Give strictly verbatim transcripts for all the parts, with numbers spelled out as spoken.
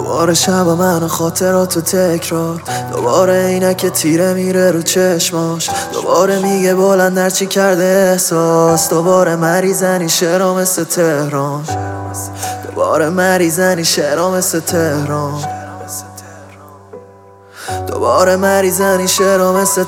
دوباره شب من و خاطرات و تکرار، دوباره عینک تیره میره رو چشماش، دوباره میگه بلند هرچی کرده احساس، دوباره مریضنی شعرها مثل تهران، دوباره مریضنی شعرها مثل تهران، دوباره مریضنی شعرها مثل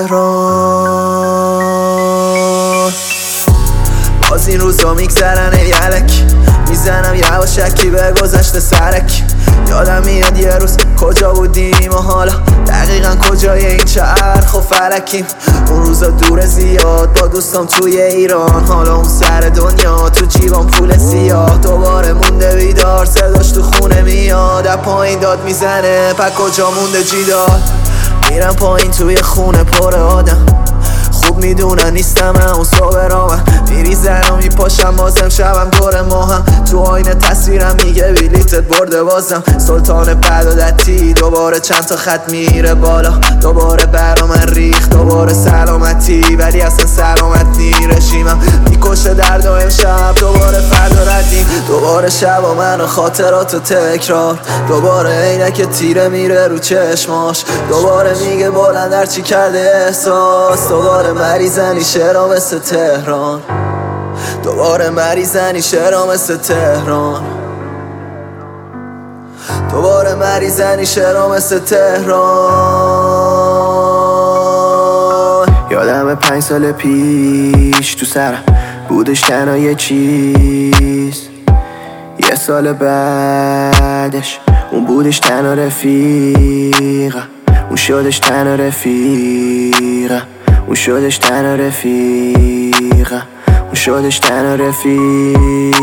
تهران. باز این روزا میگذرن یلک، میزنم یواشکی به گذشته سرک. یادم میاد یه روز کجا بودیم و حالا دقیقا کجای این چرخ و فلکیم. اون روزا دور زیاد با دوستام توی ایران، حالا اون سر دنیا تو جیبام پول سیاه. دوباره مونده بیدار صداش تو خونه میاد، از پایین داد میزنه پا کجا مونده جیدار. میرم پایین توی خونه پر آدم، خوب میدونن نیستم اون صبح را من میریزن و میپاشم بازم شبم دور ماهم. تو آینه تصویرم میگه بلیتت برده بازم. سلطان پدادتی دوباره چند تا خط میره بالا، دوباره برا من ریخت دوباره سلامتی، ولی اصلا سلامت نی. رژیمم میکشه درد و امشب دوباره فردا ردیم. دوباره شب و من و خاطرات و تکرار، دوباره عینک تیره میره رو چشماش، دوباره میگه بلند هرچی کرده احساس، دوباره مریضنی شعرها مثل تهران، دوباره مریضنی شعرها مثل تهران، دوباره مریضنی شعرها مثل تهران. یادم پنج سال پیش تو سرم بودش تنها یه چیز، یه سال بعدش اون بودش تنها رفیقم، اون شدش تنها رفیقم، اون شدش تنها رفیقم، اون شدش تنها رفیق.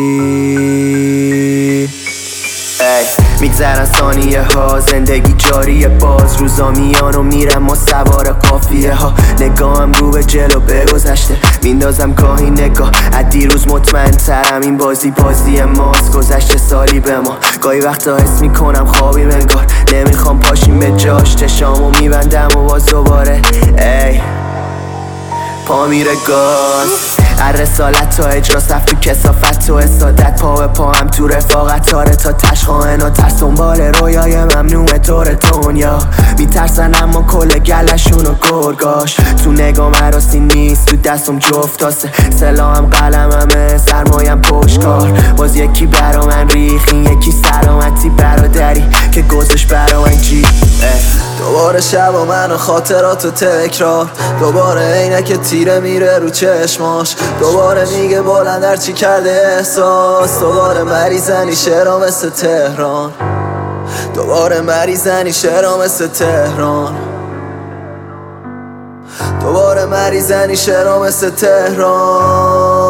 میگذرن ثانیه ها، زندگی جاریه، باز روزا میان و میرم ما سوار قافیه ها. نگاهم رو به جلو به گذشته میندازم گاهی نگاه، از دیروز مطمئن ترم این بازی بازی ماست. گذشته سالی به ما، گاهی وقتا حس میکنم خوابیم انگار، نمیخوام پاشیم به جاش. چشامو میبندم و باز دوباره ای پا میره گاز. هر رسالت تا اجرا صف تو کسافت و استادت، پا به پا هم تو رفاقت تاره تا تشخواهن و ترس دنبال رویای ممنوع دور دنیا. میترسن اما کل گلشون و گرگاش، تو نگام عراسی نیست تو دستم جفت تاسه، سلاحم قلممه سرمایم پشتکار. باز یکی برا من ریخین، یکی سلامتی برادری که گذاشت برا من جی. دوباره شب و من و خاطرات و تکرار، دوباره عینک تیره میره رو چشماش، دوباره میگه بلند هرچی کرده احساس، دوباره مریضنی شعرها مثل تهران، دوباره مریضنی شعرها مثل تهران، دوباره مریضنی شعرها مثل تهران.